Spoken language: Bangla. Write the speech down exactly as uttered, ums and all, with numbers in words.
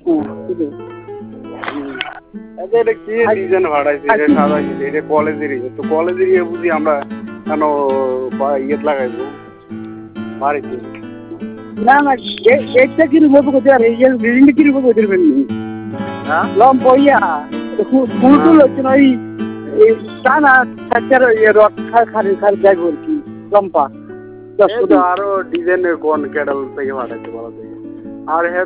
আচ্ছা এটা কি ডিজাইন ভাড়াইছে এটা সাজাইছে এটা কলেজেরই তো কলেজেরই বুঝি আমরা কেন ইয়ে লাগাইবো বাড়িতে না না একটা কি রূপ করতে আর এই বিল্ডিং কি রূপ করতে পারবেন হ্যাঁ লম বইয়া ফুল টুল হচ্ছে না ওই টানা সাচার রড খারি খারি যাইব আর কি লম্পা আরো ডিজাইনের কোন ক্যাটাল থেকে ভাড়াইতে বলা যায় আর